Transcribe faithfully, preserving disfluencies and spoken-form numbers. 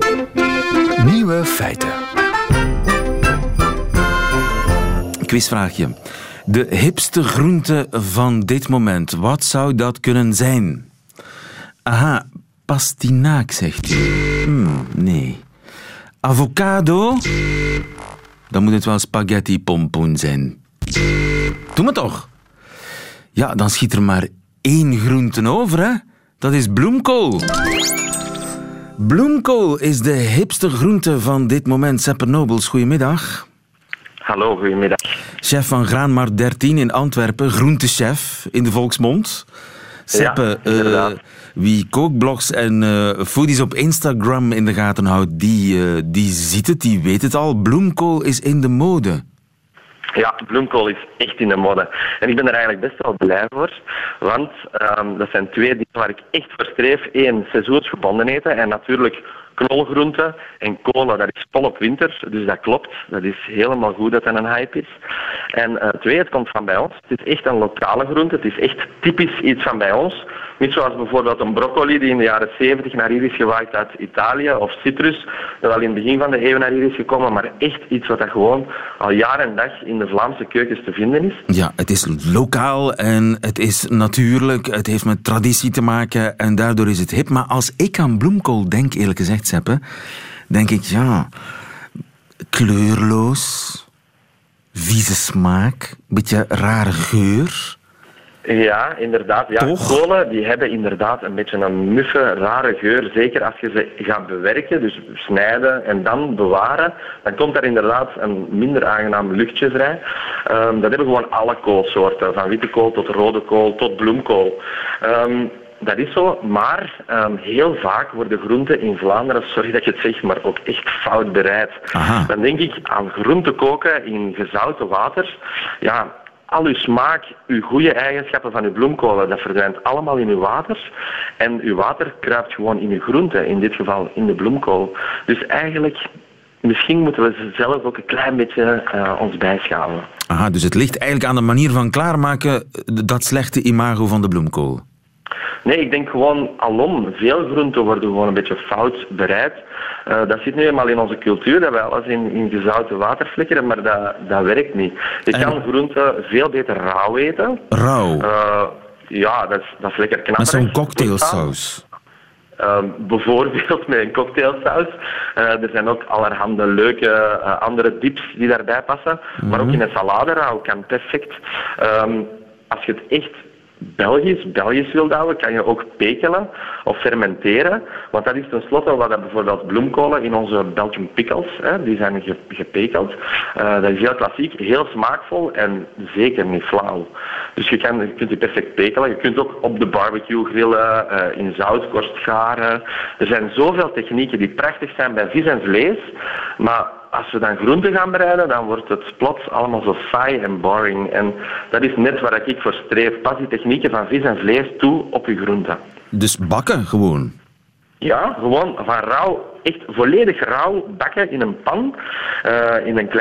Nieuwe feiten. Quizvraagje. De hipste groente van dit moment. Wat zou dat kunnen zijn? Aha, pastinaak, zegt u. Hmm, nee. Avocado? Dan moet het wel spaghetti pompoen zijn. Doe maar toch. Ja, dan schiet er maar één groente over, hè. Dat is bloemkool. Bloemkool is de hipste groente van dit moment. Seppe Nobels, goedemiddag. Hallo, goedemiddag. Chef van Graanmarkt dertien in Antwerpen, groentechef in de volksmond. Seppe, ja, uh, wie kookblogs en uh, foodies op Instagram in de gaten houdt, die, uh, die ziet het, die weet het al. Bloemkool is in de mode. Ja, bloemkool is echt in de mode. En ik ben er eigenlijk best wel blij voor. Want um, dat zijn twee dingen waar ik echt voor streef. Eén, seizoensgebonden eten. En natuurlijk knolgroenten en kolen, dat is volop winter. Dus dat klopt. Dat is helemaal goed dat dat een hype is. En uh, twee, het komt van bij ons. Het is echt een lokale groente. Het is echt typisch iets van bij ons. Niet zoals bijvoorbeeld een broccoli die in de jaren zeventig naar hier is gewaaid uit Italië. Of citrus, dat al in het begin van de eeuw naar hier is gekomen. Maar echt iets wat dat gewoon al jaar en dag in de Vlaamse keukens te vinden is. Ja, het is lokaal en het is natuurlijk. Het heeft met traditie te maken en daardoor is het hip. Maar als ik aan bloemkool denk, eerlijk gezegd, Seppe, denk ik, ja, kleurloos, vieze smaak, beetje rare geur. Ja, inderdaad. Ja, kolen die hebben inderdaad een beetje een muffe, rare geur. Zeker als je ze gaat bewerken, dus snijden en dan bewaren, dan komt daar inderdaad een minder aangenaam luchtje vrij. Um, dat hebben gewoon alle koolsoorten, van witte kool tot rode kool tot bloemkool. Um, Dat is zo, maar um, heel vaak worden groenten in Vlaanderen, sorry dat je het zegt, maar ook echt fout bereid. Aha. Dan denk ik aan groenten koken in gezouten water. Ja, al uw smaak, uw goede eigenschappen van uw bloemkolen, dat verdwijnt allemaal in uw water. En uw water kruipt gewoon in uw groente, in dit geval in de bloemkool. Dus eigenlijk, misschien moeten we zelf ook een klein beetje uh, ons bijschaven. Aha, dus het ligt eigenlijk aan de manier van klaarmaken, dat slechte imago van de bloemkool. Nee, ik denk gewoon alom. Veel groenten worden gewoon een beetje fout bereid. Uh, dat zit nu eenmaal in onze cultuur, dat wij alles in, in gezouten water flikkeren, maar dat, dat werkt niet. Je en... kan groenten veel beter rauw eten. Rauw? Uh, ja, dat is, dat is lekker knapperig. Met zo'n cocktailsaus? Uh, bijvoorbeeld met een cocktailsaus. Uh, er zijn ook allerhande leuke uh, andere dips die daarbij passen. Mm-hmm. Maar ook in een salade rauw kan perfect. Um, als je het echt Belgisch, Belgisch wilt houden, kan je ook pekelen of fermenteren. Want dat is tenslotte wat dat bijvoorbeeld bloemkolen in onze Belgian pickles, hè, die zijn gepekeld. Uh, dat is heel klassiek, heel smaakvol en zeker niet flauw. Dus je, kan, je kunt die perfect pekelen. Je kunt ook op de barbecue grillen, uh, in zoutkorst garen. Er zijn zoveel technieken die prachtig zijn bij vis en vlees, maar als we dan groenten gaan bereiden, dan wordt het plots allemaal zo saai en boring. En dat is net waar ik voor streef. Pas die technieken van vis en vlees toe op je groenten. Dus bakken gewoon? Ja, gewoon van rauw, echt volledig rauw bakken in een pan, uh, in een klein